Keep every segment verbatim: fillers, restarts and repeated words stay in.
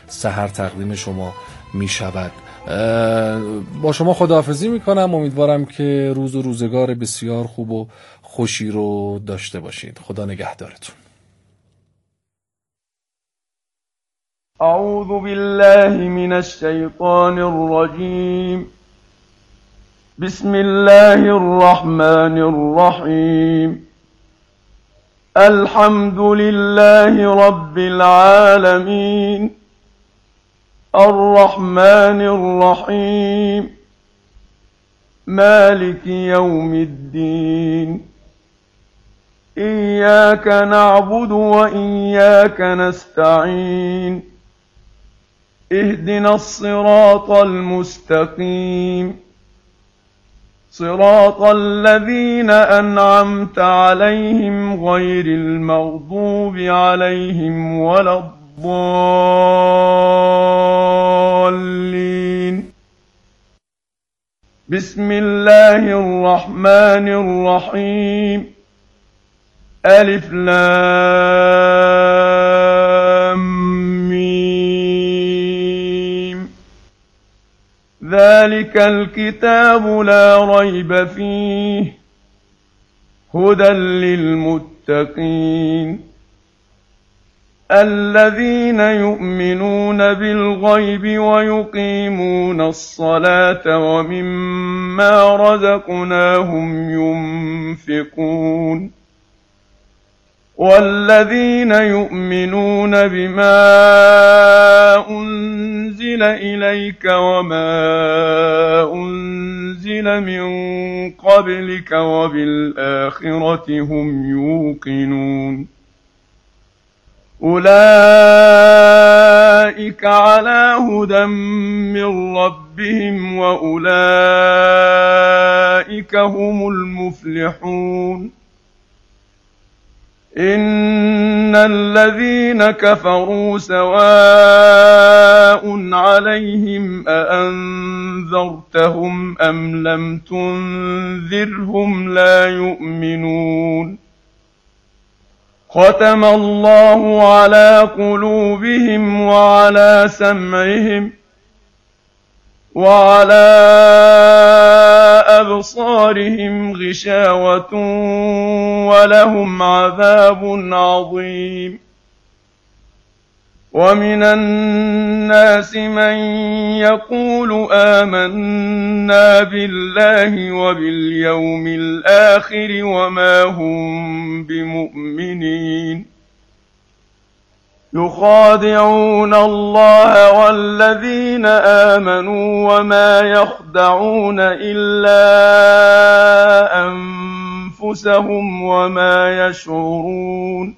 سحر تقدیم شما می شود. با شما خداحافظی می کنم. امیدوارم که روز و روزگار بسیار خوب و خوشی رو داشته باشید. خدا نگهدارتون. اعوذ بالله من الشیطان الرجیم. بسم الله الرحمن الرحیم. الحمد لله رب العالمين الرحمن الرحيم مالك يوم الدين إياك نعبد وإياك نستعين اهدنا الصراط المستقيم صراط الذين أنعمت عليهم غير المغضوب عليهم ولا الضالين. بسم الله الرحمن الرحيم. ألف لام ميم. ذلك الكتاب لا ريب فيه هدى للمتقين الذين يؤمنون بالغيب ويقيمون الصلاة ومما رزقناهم ينفقون والذين يؤمنون بما أنزل إليك وما أنزل من قبلك وبالآخرة هم يوقنون أولئك على هدى من ربهم وأولئك هم المفلحون. إن الذين كفروا سواء عليهم أأنذرتهم أم لم تنذرهم لا يؤمنون. ختم الله على قلوبهم وعلى سمعهم وعلى أبصارهم غشاوة ولهم عذاب عظيم. ومن الناس من يقول آمنا بالله وباليوم الآخر وما هم بمؤمنين يخادعون الله والذين آمنوا وما يخدعون إلا أنفسهم وما يشعرون.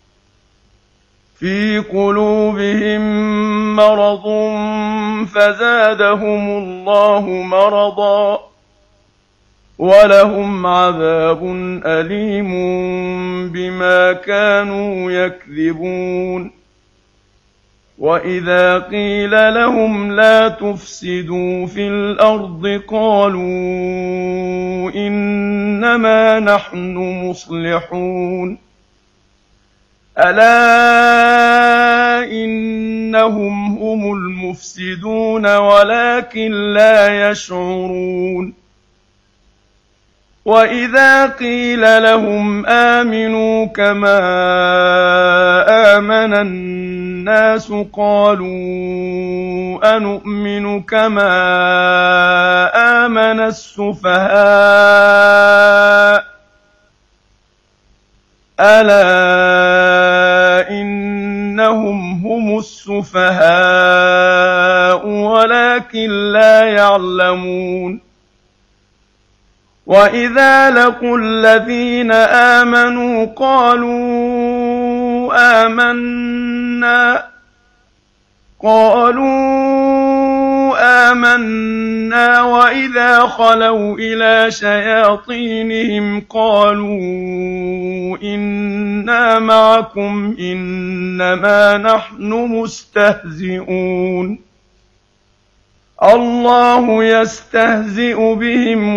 في قلوبهم مرض فزادهم الله مرضا ولهم عذاب أليم بما كانوا يكذبون. وإذا قيل لهم لا تفسدوا في الأرض قالوا إنما نحن مصلحون. ألا إنهم هم المفسدون ولكن لا يشعرون. وإذا قيل لهم آمنوا كما آمن الناس قالوا أنؤمن كما آمن السفهاء ألا إنهم هم السفهاء ولكن لا يعلمون. وإذا لقوا الذين آمنوا قالوا آمنا قالوا آمنا وإذا خلوا إلى شياطينهم قالوا إنا معكم إنما نحن مستهزئون. الله يستهزئ بهم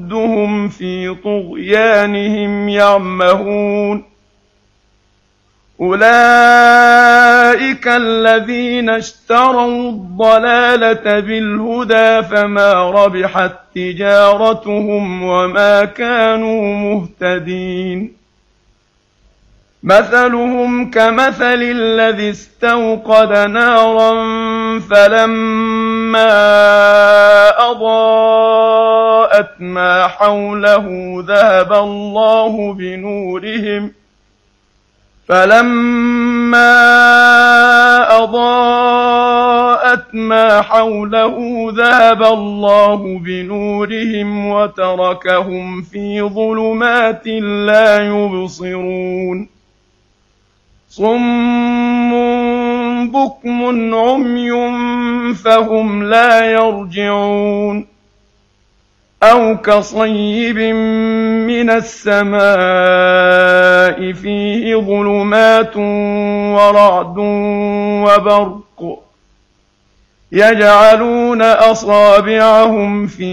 ويمدهم في طغيانهم يعمهون. أولئك الذين اشتروا الضلالة بالهدى فما ربحت تجارتهم وما كانوا مهتدين مثلهم كمثل الذي استوقد نارا فلما أضاءت ما حوله ذهب الله بنورهم فلما أضاءت ما حوله ذهب الله بنورهم وتركهم في ظلمات لا يبصرون صم بكم عمي فهم لا يرجعون أو كصيب من السماء فيه ظلمات ورعد وبرق يجعلون أصابعهم في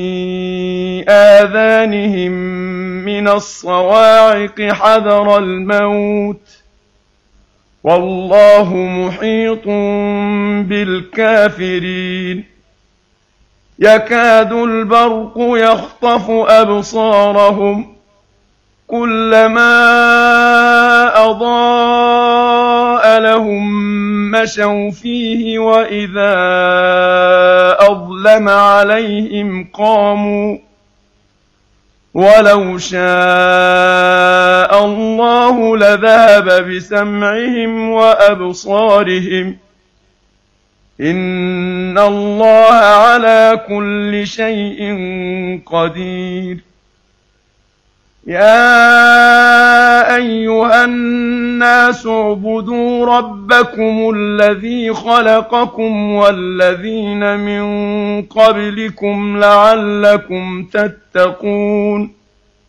آذانهم من الصواعق حذر الموت والله محيط بالكافرين يكاد البرق يخطف أبصارهم كلما أضاء لهم مشوا فيه وإذا أظلم عليهم قاموا ولو شاء الله لذهب بسمعهم وأبصارهم إن الله على كل شيء قدير يا أيها الناس اعبدوا ربكم الذي خلقكم والذين من قبلكم لعلكم تتقون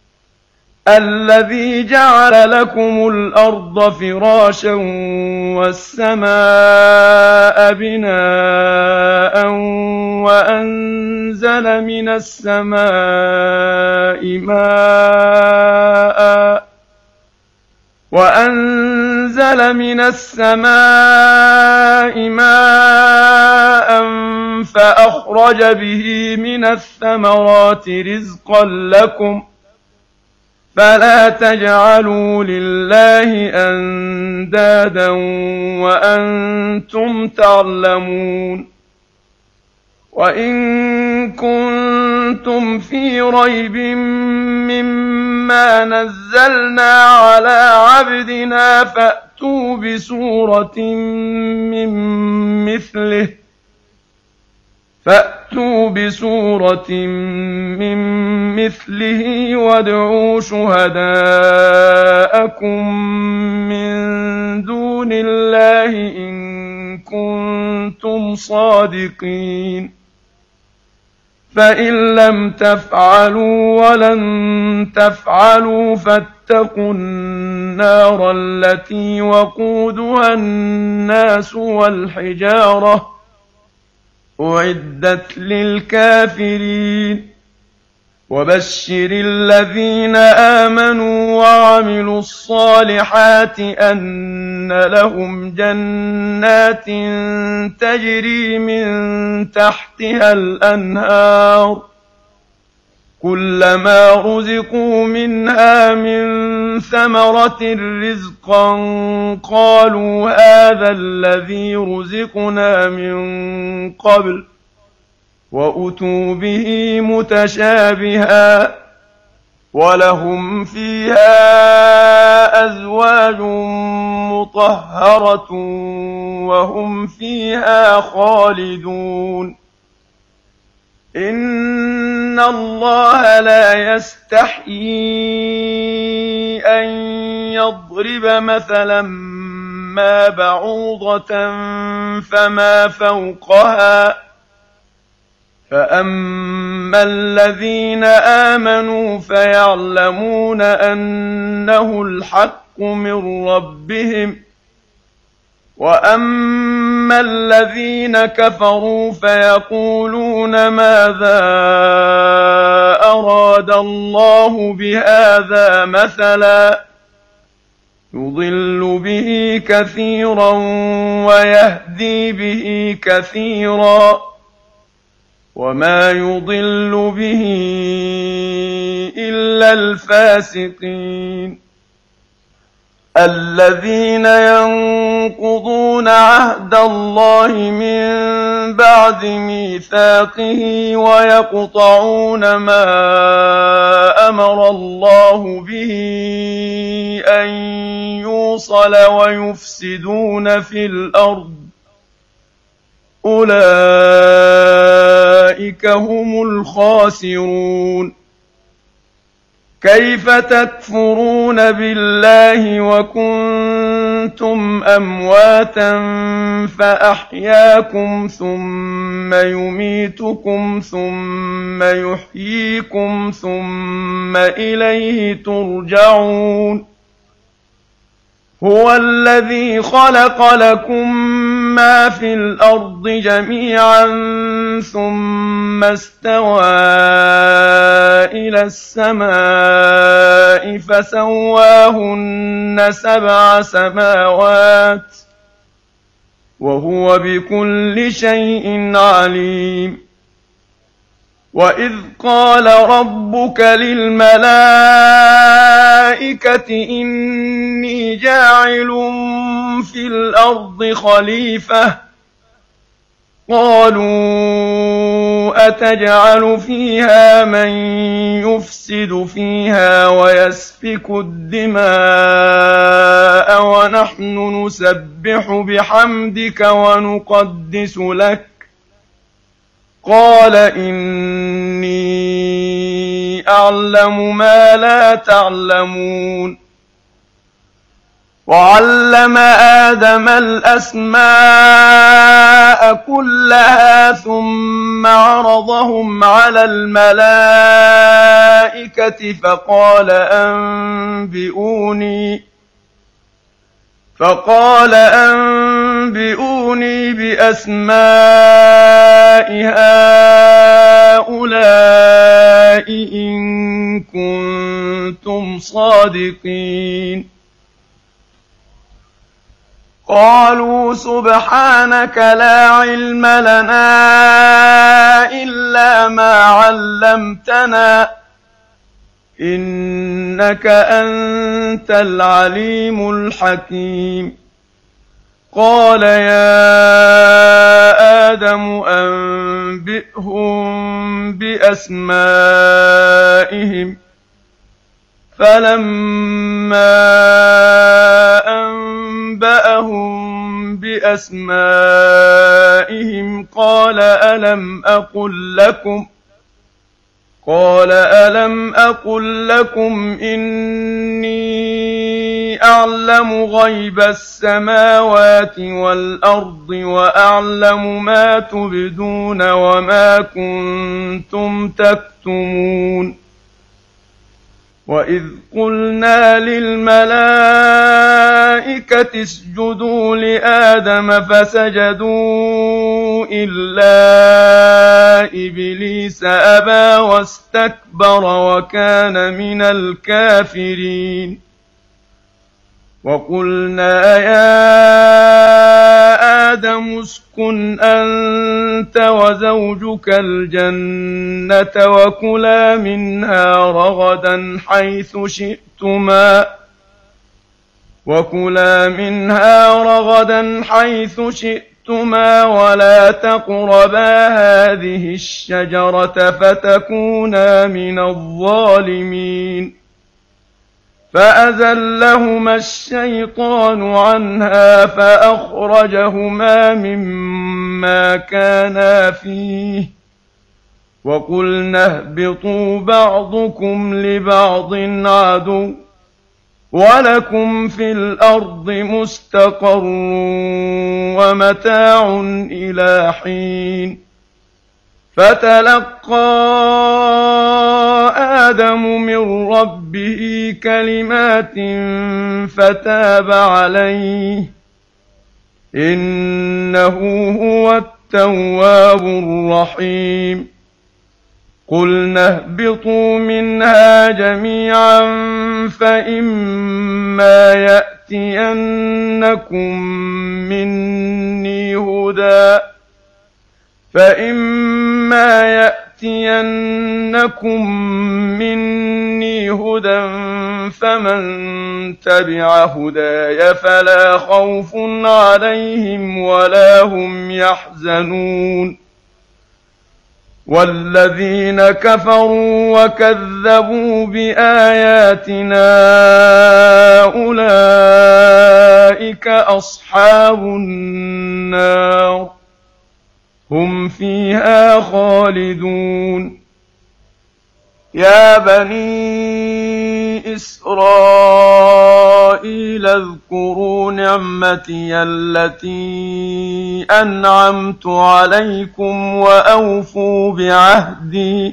الذي جعل لكم الأرض فراشا والسماء بناء وأنزل من السماء ماء وأنزل من السماء ماء فأخرج به من الثمرات رزقا لكم فلا تجعلوا لله أندادا وأنتم تعلمون وإن كنتم في ريب مما نزلنا على عبدنا فأتوا بسورة من مثله فأتوا بسورة من مثله وادعوا شهداءكم من دون الله إن كنتم صادقين فإن لم تفعلوا ولن تفعلوا فاتقوا النار التي وقودها الناس والحجارة أعدت للكافرين وبشر الذين آمنوا وعملوا الصالحات أن لهم جنات تجري من تحتها الأنهار كلما رزقوا منها من ثمرة رزقا قالوا هذا الذي رزقنا من قبل وأتوا به متشابها ولهم فيها أزواج مطهرة وهم فيها خالدون إن الله لا يستحيي أن يضرب مثلا ما بعوضة فما فوقها فأما الذين آمنوا فيعلمون أنه الحق من ربهم وأما الذين كفروا فيقولون ماذا أراد الله بهذا مثلا يضل به كثيرا ويهدي به كثيرا وما يضل به إلا الفاسقين الذين ينقضون عهد الله من بعد ميثاقه ويقطعون ما أمر الله به أن يوصل ويفسدون في الأرض أولئك هم الخاسرون كيف تكفرون بالله وكنتم أمواتا فأحياكم ثم يميتكم ثم يحييكم ثم إليه ترجعون هو الذي خلق لكم ما في الأرض جميعا ثم استوى إلى السماء فسواهن سبع سماوات وهو بكل شيء عليم وإذ قال ربك للملائكة إني جاعل في الأرض خليفة قالوا أتجعل فيها من يفسد فيها ويسفك الدماء ونحن نسبح بحمدك ونقدس لك قال إني أعلم ما لا تعلمون وعلم آدم الأسماء كلها ثم عرضهم على الملائكة فقال أنبئوني فقال أنبئوني بأسماء هؤلاء إن كنتم صادقين قالوا سبحانك لا علم لنا إلا ما علمتنا إنك أنت العليم الحكيم قال يا آدم أنبئهم بأسمائهم فلما أنبأهم بأسمائهم قال ألم أقل لكم قال ألم أقل لكم إني أعلم غيب السماوات والأرض وأعلم ما تبدون وما كنتم تكتمون وإذ قلنا للملائكة اسجدوا لآدم فسجدوا إلا إبليس أبى واستكبر وكان من الكافرين وقلنا يا آدم اسكن أنت وزوجك الجنة وكلا منها رغدا حيث شئتما وكلا منها رغدا حيث شئتما ولا تقربا هذه الشجرة فتكونا من الظالمين فأزلهما الشيطان عنها فأخرجهما مما كانا فيه وقلنا اهبطوا بعضكم لبعض عدو ولكم في الأرض مستقر ومتاع إلى حين فتلقى آدم من ربه كلمات فتاب عليه إنه هو التواب الرحيم قُلْنَا اهْبِطُوا مِنْهَا جَمِيعًا فَإِمَّا يَأْتِيَنَّكُم مِّنِّي هُدًى فَإِمَّا يَأْتِيَنَّكُم مِّنِّي هُدًى فَمَن تَبِعَ هُدَايَ فَلَا خَوْفٌ عَلَيْهِمْ وَلَا هُمْ يَحْزَنُونَ وَالَّذِينَ كَفَرُوا وَكَذَّبُوا بِآيَاتِنَا أُولَٰئِكَ أَصْحَابُ النَّارِ هُمْ فِيهَا خَالِدُونَ يَا بَنِي إِسْرَائِيلَ اذْكُرُوا نِعْمَتِيَ الَّتِي أَنْعَمْتُ عَلَيْكُمْ وَأَوْفُوا بِعَهْدِي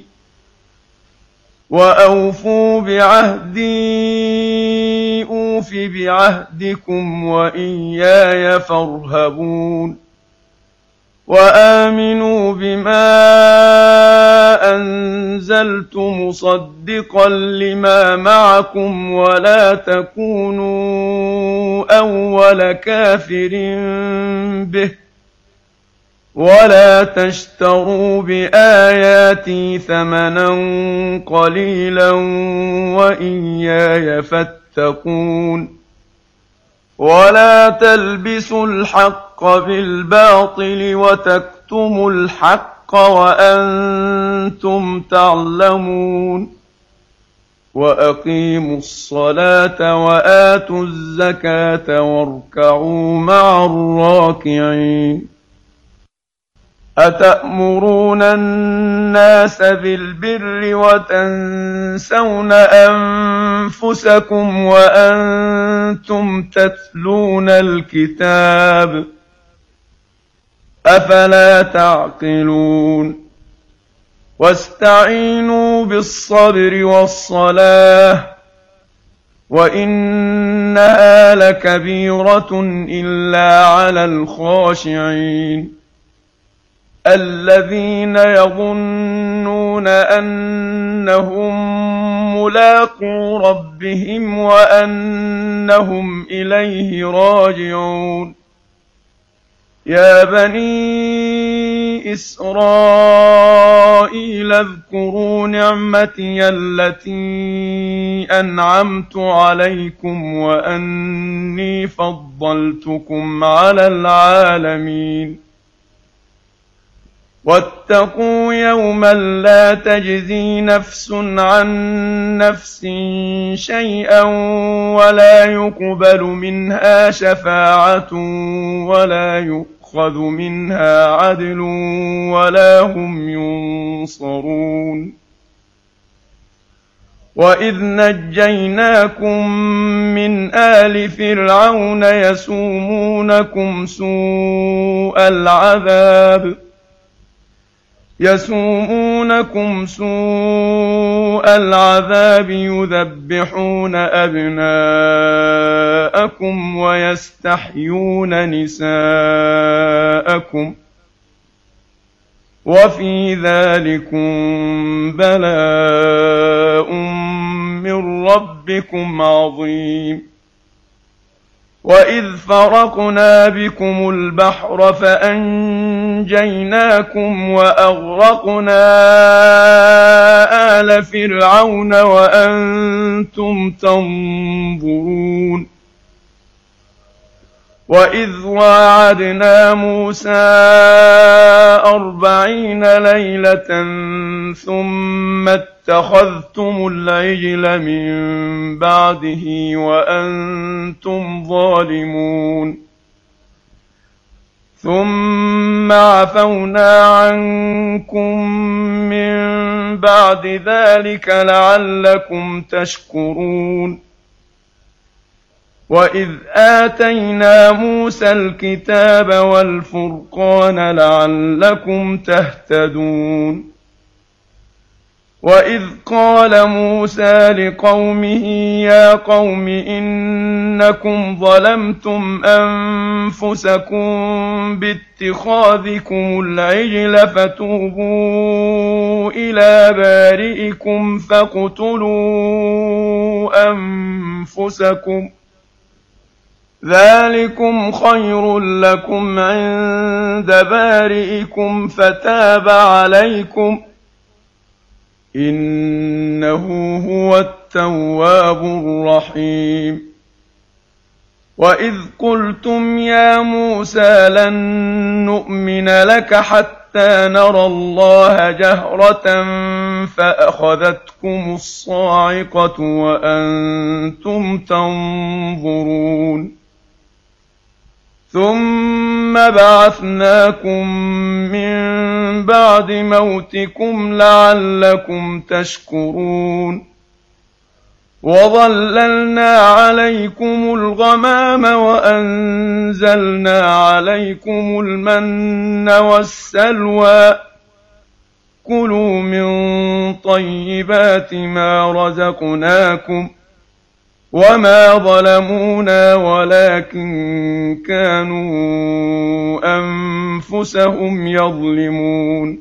وَأَوْفُوا بِعَهْدِي أُوفِ بِعَهْدِكُمْ وَإِيَّايَ فَارْهَبُونِ وَآمِنُوا بِمَا أَنزَلْتُ مُصَدِّقًا لِّمَا مَعَكُمْ وَلَا تَكُونُوا أَوَّلَ كَافِرٍ بِهِ وَلَا تَشْتَرُوا بِآيَاتِي ثَمَنًا قَلِيلًا وَإِيَّايَ فَاتَّقُونِ وَلَا تَلْبِسُوا الْحَقَّ بِالْبَاطِلِ وَتَكْتُمُوا الْحَقَّ وَأَنتُمْ تَعْلَمُونَ وَأَقِيمُوا الصَّلَاةَ وَآتُوا الزَّكَاةَ وَارْكَعُوا مَعَ الرَّاكِعِينَ أَتَأْمُرُونَ النَّاسَ بِالْبِرِّ وَتَنسَوْنَ أَنفُسَكُمْ وَأَنتُمْ تَتْلُونَ الْكِتَابَ أَفَلَا تَعْقِلُونَ وَاسْتَعِينُوا بِالصَّبْرِ وَالصَّلَاةِ وَإِنَّهَا لَكَبِيرَةٌ إِلَّا عَلَى الْخَاشِعِينَ الَّذِينَ يَظُنُّونَ أَنَّهُم مُّلَاقُو رَبِّهِمْ وَأَنَّهُمْ إِلَيْهِ راجعون يَا بَنِي إِسْرَائِيلَ اذْكُرُوا نِعْمَتِيَ الَّتِي أَنْعَمْتُ عَلَيْكُمْ وَأَنِّي فَضَّلْتُكُمْ عَلَى الْعَالَمِينَ وَاتَّقُوا يَوْمًا لَّا تَجْزِي نَفْسٌ عَن نَّفْسٍ شَيْئًا وَلَا يُقْبَلُ مِنْهَا شَفَاعَةٌ وَلَا يُؤْخَذُ مِنْهَا عَدْلٌ وَلَا هُمْ يُنصَرُونَ وَإِذْ نَجَّيْنَاكُم مِّنْ آلِ فِرْعَوْنَ يَسُومُونَكُمْ سُوءَ الْعَذَابِ يَسُومُونَكُمْ سُوءَ الْعَذَابِ يُذَبِّحُونَ أَبْنَاءَكُمْ وَيَسْتَحْيُونَ نِسَاءَكُمْ وَفِي ذَٰلِكُم بَلَاءٌ مِّن رَّبِّكُمْ عَظِيمٌ وَإِذْ فَرَقْنَا بِكُمُ الْبَحْرَ فَأَنجَيْنَاكُمْ وَأَغْرَقْنَا آلَ فِرْعَوْنَ وَأَنتُمْ تَنظُرُونَ وَإِذْ وَاعَدْنَا مُوسَىٰ أَرْبَعِينَ لَيْلَةً ثُمَّ اتَّخَذْتُمُ الْعِجْلَ مِن بَعْدِهِ وَأَنتُمْ ظَالِمُونَ ثُمَّ عَفَوْنَا عَنكُم مِّن بَعْدِ ذَٰلِكَ لَعَلَّكُمْ تَشْكُرُونَ وَإِذْ آتَيْنَا مُوسَى الْكِتَابَ وَالْفُرْقَانَ لَعَلَّكُمْ تَهْتَدُونَ وإذ قال موسى لقومه يا قوم إنكم ظلمتم أنفسكم باتخاذكم العجل فتوبوا إلى بارئكم فاقتلوا أنفسكم ذلكم خير لكم عند بارئكم فتاب عليكم إنه هو التواب الرحيم وإذ قلتم يا موسى لن نؤمن لك حتى نرى الله جهرة فأخذتكم الصاعقة وأنتم تنظرون ثم بعثناكم من بعد موتكم لعلكم تشكرون وظللنا عليكم الغمام وأنزلنا عليكم المن والسلوى كلوا من طيبات ما رزقناكم وما ظلمونا ولكن كانوا أنفسهم يظلمون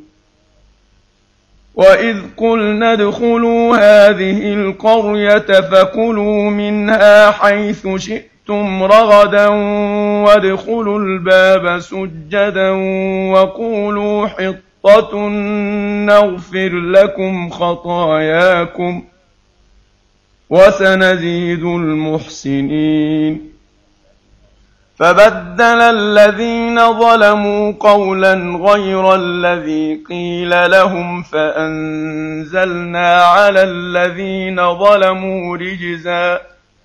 وإذ قلنا ادخلوا هذه القرية فكلوا منها حيث شئتم رغدا وادخلوا الباب سجدا وقولوا حطة نغفر لكم خطاياكم وسنزيد المحسنين فبدل الذين ظلموا قولا غير الذي قيل لهم فأنزلنا على الذين ظلموا رجزا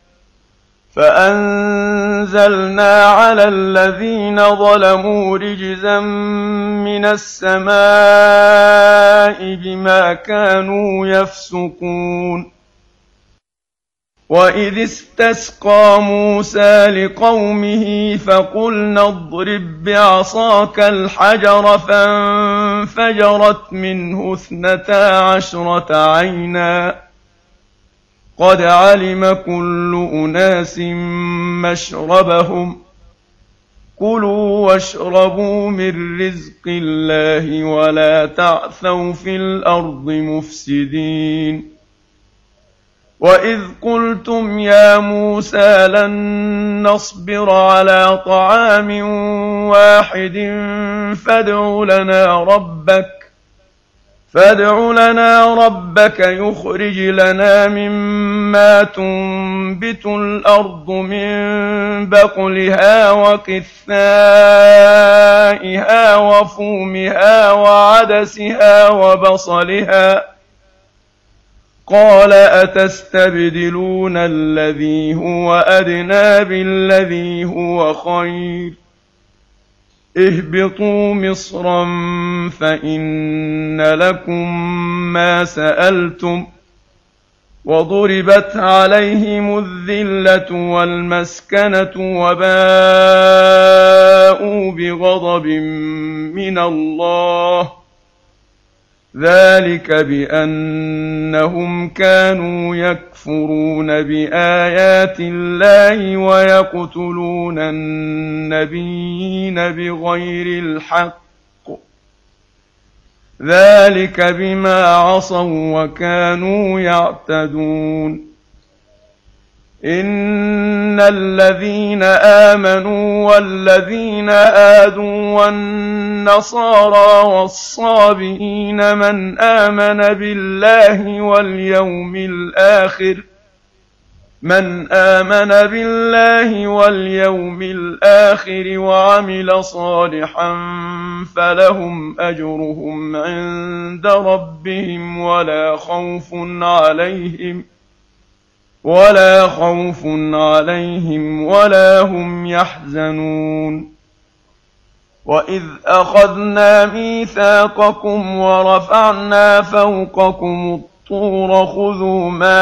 فأنزلنا على الذين ظلموا رجزا من السماء بما كانوا يفسقون وإذ استسقى موسى لقومه فقلنا اضرب بعصاك الحجر فانفجرت منه اثنتا عشرة عينا قد علم كل أناس مشربهم كلوا واشربوا من رزق الله ولا تعثوا في الأرض مفسدين وإذ قلتم يا موسى لن نصبر على طعام واحد فادع لنا ربك فادع لنا ربك يخرج لنا مما تنبت الأرض من بقلها وقثائها وفومها وعدسها وبصلها قال أتستبدلون الذي هو أدنى بالذي هو خير اهبطوا مصرا فإن لكم ما سألتم وضربت عليهم الذلة والمسكنة وباءوا بغضب من الله ذلك بأنهم كانوا يكفرون بآيات الله ويقتلون النبيين بغير الحق ذلك بما عصوا وكانوا يعتدون إن الذين آمنوا والذين آدوا والنصارى والصابئين من آمن بالله واليوم الآخر من آمن بالله واليوم الآخر وعمل صالحا فلهم أجرهم عند ربهم ولا خوف عليهم ولا خوف عليهم ولا هم يحزنون وإذ أخذنا ميثاقكم ورفعنا فوقكم الطور خذوا ما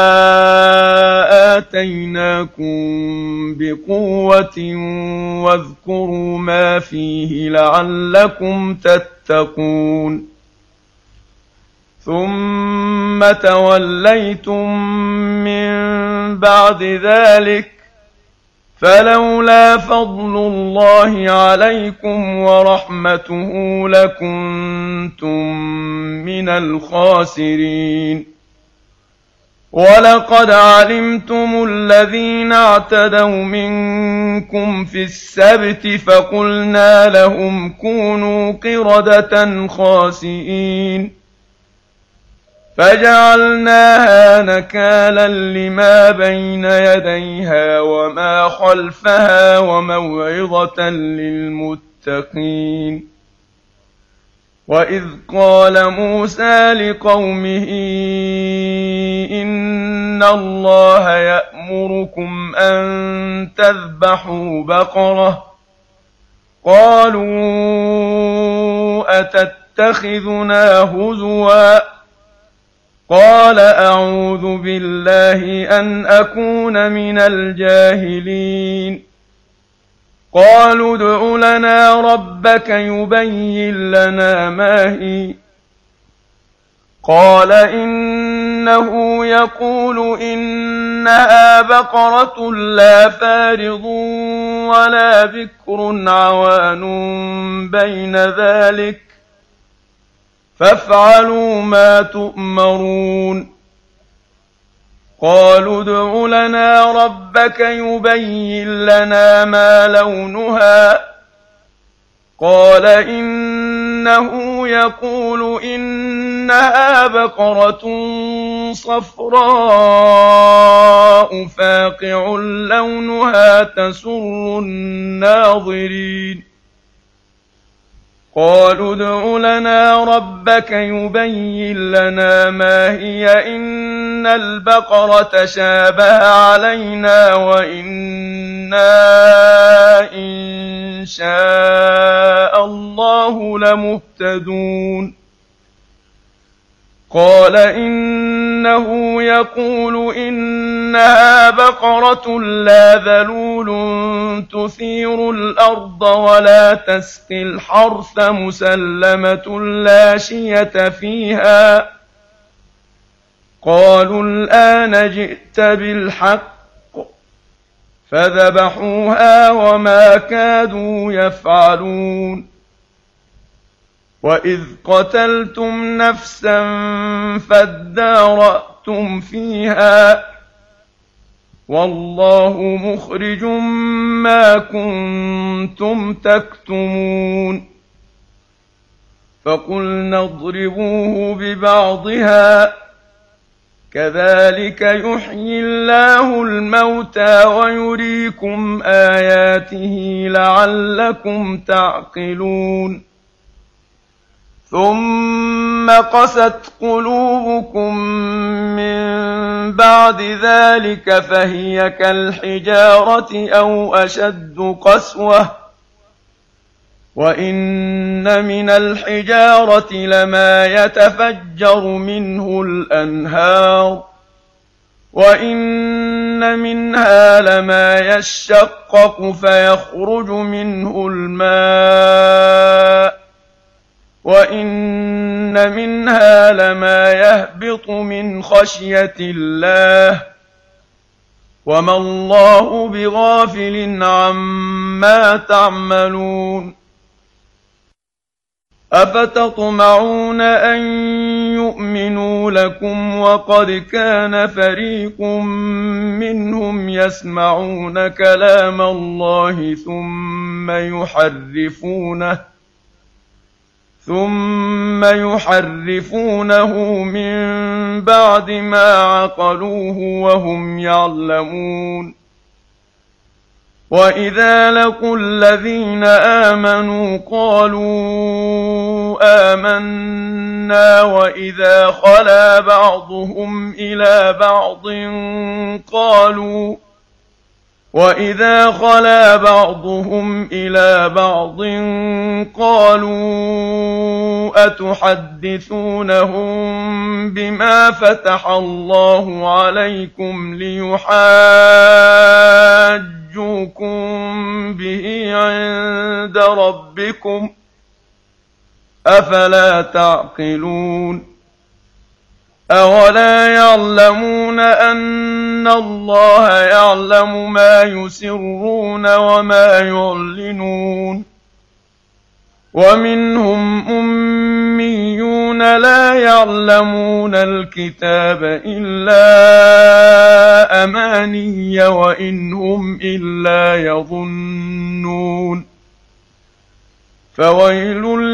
آتيناكم بقوة واذكروا ما فيه لعلكم تتقون ثم توليتم من بعد ذلك فلولا فضل الله عليكم ورحمته لكنتم من الخاسرين. ولقد علمتم الذين اعتدوا منكم في السبت فقلنا لهم كونوا قردة خاسئين فجعلناها نكالا لما بين يديها وما خلفها وموعظة للمتقين. وإذ قال موسى لقومه إن الله يأمركم أن تذبحوا بقرة قالوا أتتخذنا هزوا قال أعوذ بالله أن أكون من الجاهلين. قالوا ادع لنا ربك يبين لنا ما هي قال إنه يقول إنها بقرة لا فارض ولا بكر عوان بين ذلك فافعلوا ما تؤمرون. قالوا ادع لنا ربك يبين لنا ما لونها قال إنه يقول إنها بقرة صفراء فاقع لونها تسر الناظرين. قالوا ادع لنا ربك يبين لنا ما هي إن البقرة شابه علينا وإنا إن شاء الله لمهتدون. قال إنه يقول إنها بقرة لا ذلول تثير الأرض ولا تسقي الحرث مسلمة لا شية فيها. قالوا الآن جئت بالحق فذبحوها وما كادوا يفعلون. وإذ قتلتم نفسا فادارأتم فيها والله مخرج ما كنتم تكتمون. فقلنا اضربوه ببعضها كذلك يحيي الله الموتى ويريكم آياته لعلكم تعقلون. ثم قست قلوبكم من بعد ذلك فهي كالحجارة أو أشد قسوة وإن من الحجارة لما يتفجر منه الأنهار وإن منها لما يشقق فيخرج منه الماء وإن منها لما يهبط من خشية الله وما الله بغافل عما تعملون. أفتطمعون أن يؤمنوا لكم وقد كان فريق منهم يسمعون كلام الله ثم يحرفونه ثم يحرفونه من بعد ما عقلوه وهم يعلمون. وإذا لقوا الذين آمنوا قالوا آمنا وإذا خلا بعضهم إلى بعض قالوا وإذا خلا بعضهم إلى بعض قالوا أتحدثونهم بما فتح الله عليكم ليحاجوكم به عند ربكم أفلا تعقلون. أولا يعلمون أن الله يعلم ما يسرون وما يعلنون ومنهم أميون لا يعلمون الكتاب إلا أماني وإن هم إلا يظنون فويل